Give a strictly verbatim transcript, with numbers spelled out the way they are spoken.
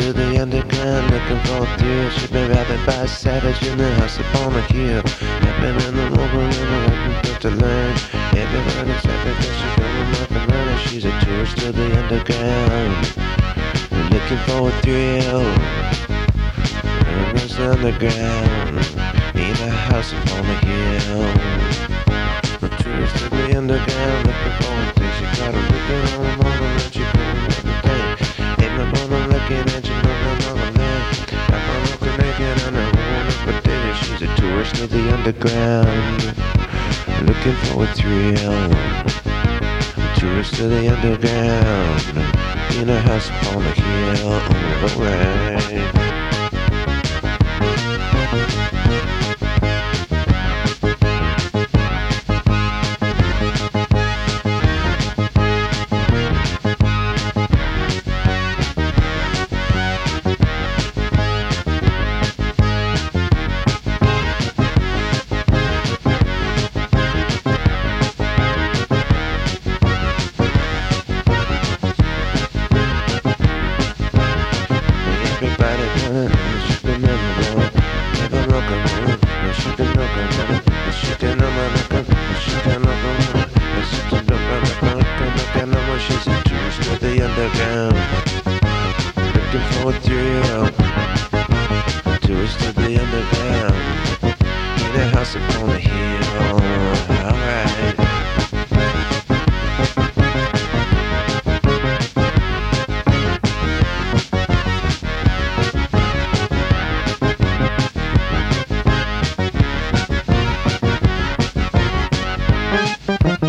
to the underground, looking for a thrill. She's been rapping by a savage in the house upon a hill. Rapping in the mobile and the open to learn. Everybody's happy because she's going off and running. She's a tourist to the underground, looking for a thrill. Runs underground, in a house upon a hill. A tourist to the underground, looking for a thing. She got a looking on the mother and she going everything. Ain't no one looking at you, no, no, no, no, man. I'm looking naked and I won't look for dinner. She's a tourist to the underground, looking for a thrill. A tourist to the underground, in a house upon a hill. Oh, alright. She's a tourist to the underground, looking for a thrill. A tourist to the underground, in a house upon a hill. Alright. We'll be right back.